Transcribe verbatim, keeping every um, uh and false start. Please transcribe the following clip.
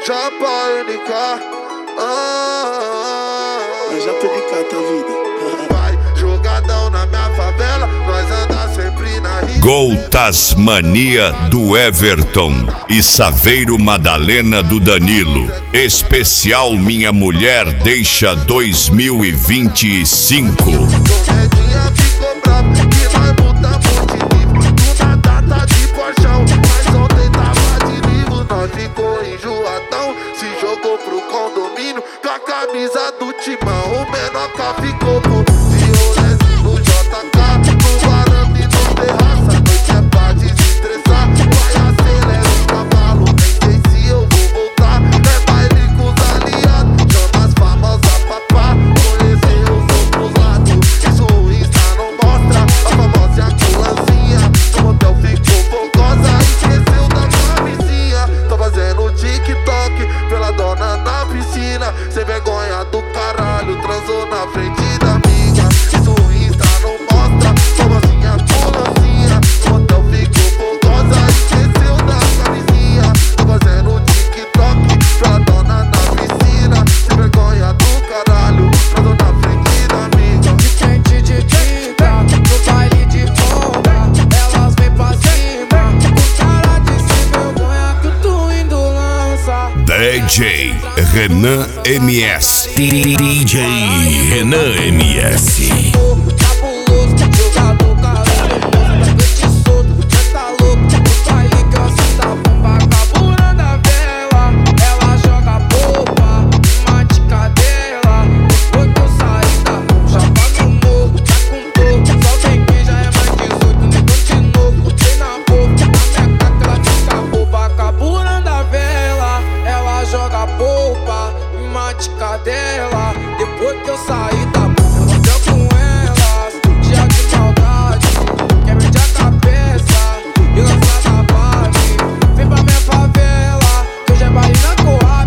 Japa N K. Ah, Japa N K, tá vida. Vai jogadão na minha favela, nós anda sempre na rua. Gol Tasmania do Everton e Saveiro Madalena do Danilo. Especial Minha Mulher Deixa dois mil e vinte e cinco. Comedinha ficou bravo que nós mudamos de nível. Numa data de porchão, mas ontem tava de livro. Nós ficou enjoadão, se jogou pro condomínio com a camisa do Timão. O Menoca ficou por Dionesinho no J K, no varanda e no terraça. Noite é pra desestressar, vai acelera o cavalo. Nem sei se eu vou voltar, é baile com os aliados. Chama as famosas papá, conhecer os outros lados. Isso o Insta não mostra, a famosa ambulância. No motel ficou fogosa, esqueceu da camisinha. Tô fazendo TikTok pela dona na piscina. Sem vergonha do caralho, transou na frente da amiga. Isso o Insta não mostra, famosinha ambulância. No motel ficou fogosa, esqueceu da camisinha. Tô fazendo TikTok pela dona na piscina. Sem vergonha do caralho, transou na frente da amiga. De frente de tinta, no baile de bomba, elas vêm pra cima, com cara de sem vergonha que o Twin lança. D J Renan M S. D J Renan M S. Cabuloso, jogador caralho, moça da noite solto, cê tá louco, no baile que eu sinto a bomba, carburando a vela, ela joga boba, mate cadela, depois que eu saí da rua, já tá no morro, tá com dor, só vem quem já é mais dezoito, negão de novo, botei na boca, na minha cara ela fica boba, carburando a vela, ela joga boba, mate cadela, depois que eu saí da boca, eu rodei com elas, dia de maldade, quer perder a cabeça e lançar na base. Vem pra minha favela, que hoje é baile na coada.